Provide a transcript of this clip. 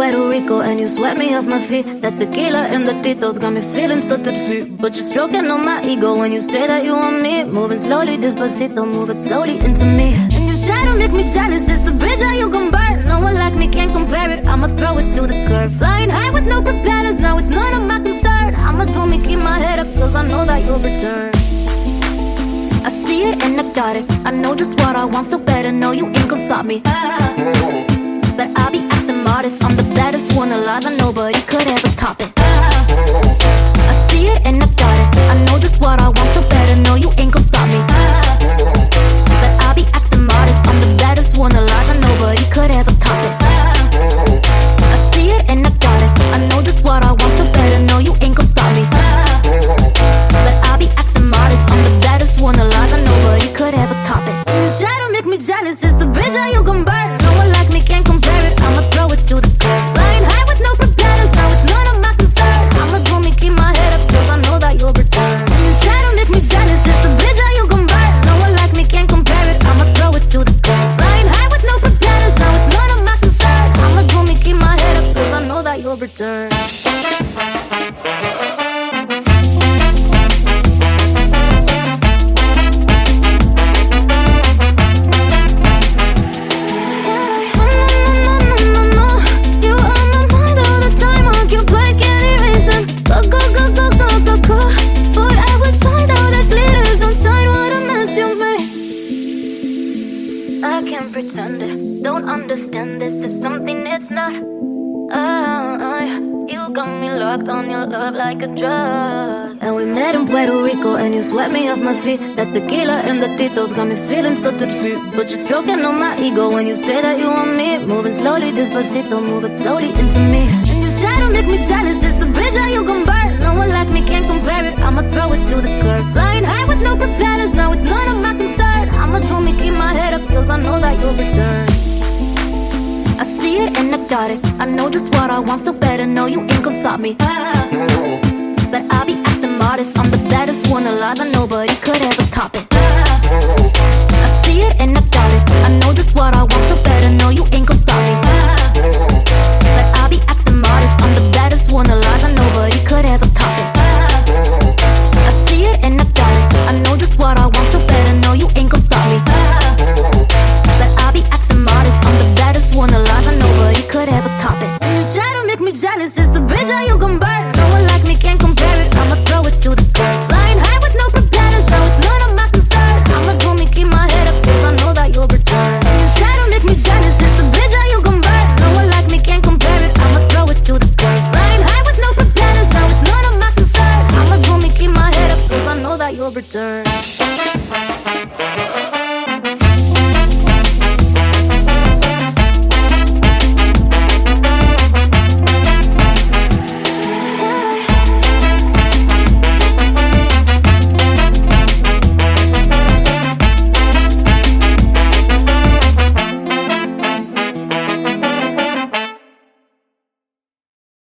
Puerto Rico and you swept me off my feet. That tequila and the titos got me feeling so tipsy. But you're stroking on my ego when you say that you want me. Moving slowly, despacito, moving slowly into me. And you try to make me jealous, it's a bridge how you gon' burn. No one like me can't compare it, I'ma throw it to the curb. Flying high with no propellers, now it's none of my concern. I'ma do me, keep my head up, cause I know that you'll return. I see it and I got it, I know just what I want, so better know you ain't gon' stop me. But I'll be acting modest, I'm the baddest one alive, and nobody could ever top it. I see it and I got it, I know just what I want, so better know you ain't gon' stop me. But I'll be acting modest, I'm the baddest one alive, and nobody could ever top it. I see it and I got it, I know just what I want, so better know you ain't gon' stop me. But I'll be acting modest, I'm the baddest one alive, and nobody could ever top it. You try to make me jealous, it's a bridge how you gon' burn. No one like me can't compare it, I'ma throw it to the curb. Flying high with no propellers, now it's none of my concern. I'ma do me, keep my head up, cause I know that you'll return. You try to make me jealous, it's a bridge how you gon' burn. No one like me can't compare it, I'ma throw it to the curb. Flying high with no propellers, now it's none of my concern. I'ma do me, keep my head up, cause I know that you'll return. I can't pretend it, don't understand this is something it's not. You got me locked on your love like a drug. And we met in Puerto Rico and you swept me off my feet. That tequila and the titos got me feeling so tipsy. But you're stroking on my ego when you say that you want me. Moving slowly, despacito, moving slowly into me. And you try to make me jealous, it's a bridge how you gon' burn. No one like me can't compare it, I'ma throw it to the curb. Flying high with no propellers, now it's none of my concern. I'ma do me, keep my head up, cause I know that you'll return. I see it and I got it, I know just what I want, so better know you ain't gon' stop me. But I'll be acting modest, I'm the baddest one alive, and nobody could ever top it. I see it and I got it, I know just what I want, so better know you ain't gon' stop me. But I'll be acting modest, I'm the baddest one alive, and nobody could ever top it. I see it and I got it, I know just what I want, so better know you ain't gon' stop me. But I'll be acting modest, I'm the baddest one alive, and nobody could ever top it. You try to make me jealous, it's a bridge how you gon' burn. No one like me can't compare it, I'ma throw it to the curb. Flying high with no propellers, now it's none of my concern. I'ma do me, keep my head up, cause I know that you'll return. You try to make me jealous, it's a bridge how you gon' burn. No one like me can't compare it, I'ma throw it to the curb. Flying high with no propellers, now it's none of my concern. I'ma do me, keep my head up, cause I know that you'll return.